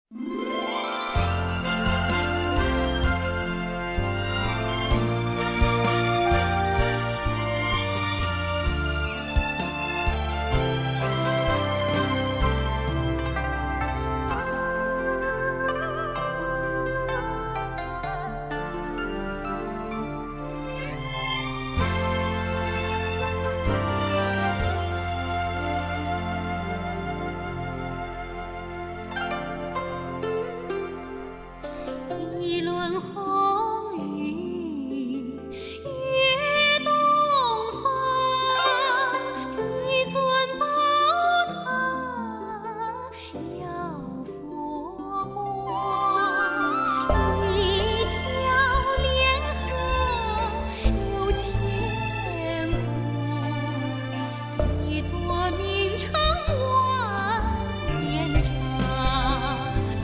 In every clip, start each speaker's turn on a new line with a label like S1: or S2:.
S1: 一轮红雨跃东方，一尊宝塔耀佛光，一条莲河流千古，一座名城万年长。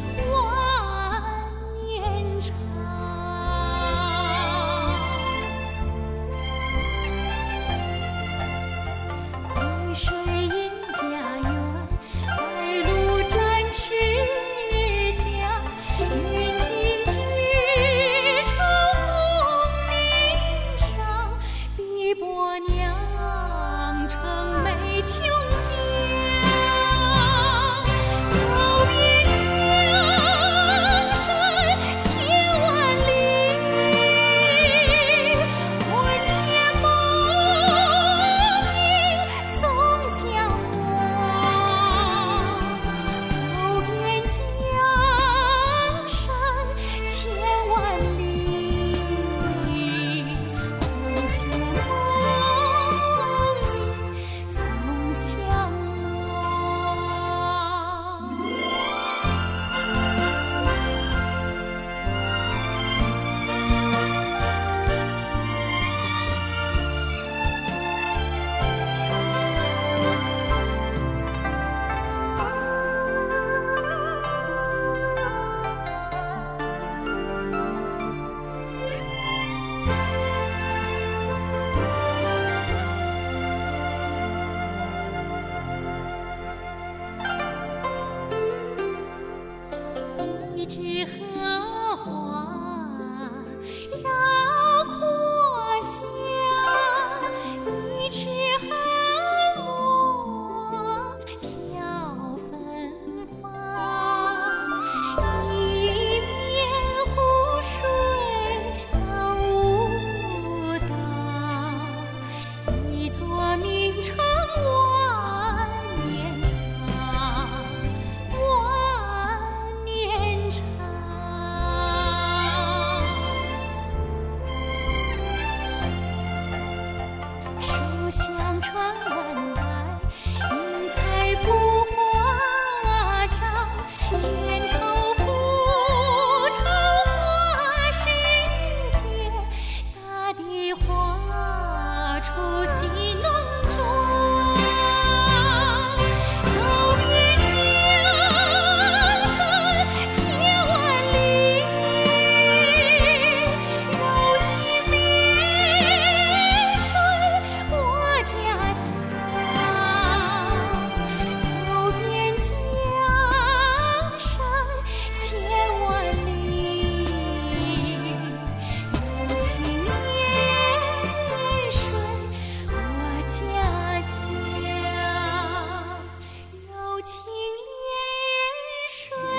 S1: 雨水映家园，白鹭展翅翔，云锦织成红泥裳，碧波酿成美琼浆。走遍江山千万里，魂牵梦萦总向往。走遍江山千万里，魂牵梦萦总向往。一枝荷花绕阔香，一池寒墨飘芬芳，一面湖水荡舞蹈，一座名城万年长。万年长。书香传万代，英才不华章，天朝普朝华世界，大地画出新农庄。走遍江山千万里，柔情绵水我家乡。走遍江山千万里，柔情绵水我家乡。柔情绵水